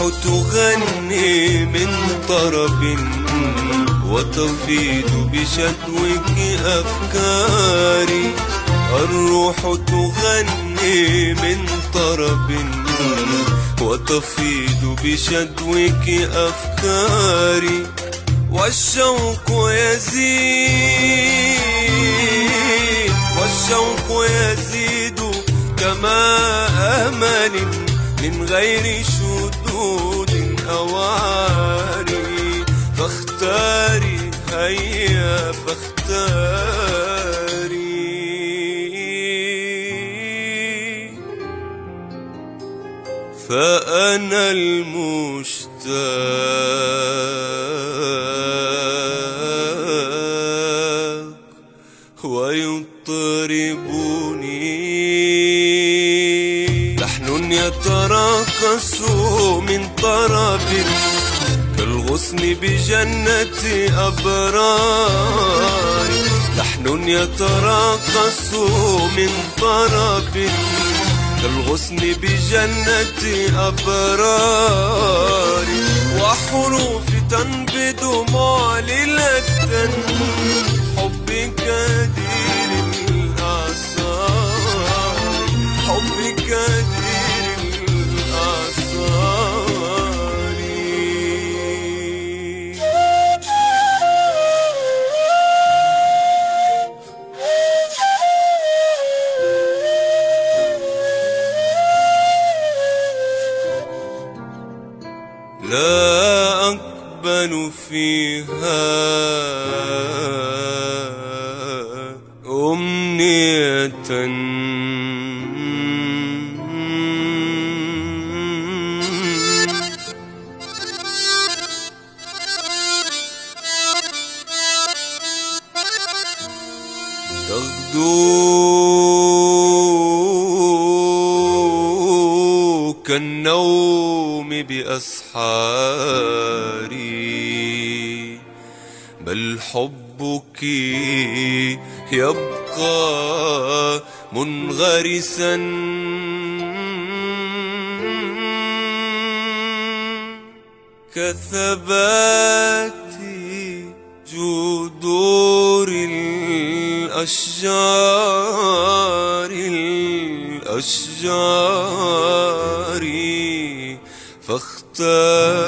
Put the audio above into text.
تغني من طرب وتفيض بشدوك أفكاري. الروح تغني من طرب وتفيض بشدوك أفكاري. والشوق يزيد والشوق يزيد كما أمل من غير شدود أواري. فاختاري هيا فاختاري، فأنا المشتاق ويطربني لحن يتراقص من طرب كالغصن بجنة أبرار. لحن يتراقص من طرب كالغصن بجنة أبرار. وحروف تنبض معللة حبك دير الآثار. حبك دير الآثار. لا أقبل فيها أمنية تغدو كالنوم بأسحاري. بل حبك يبقى منغرسا كثبات جذور الأشجار. الأشجار فاختار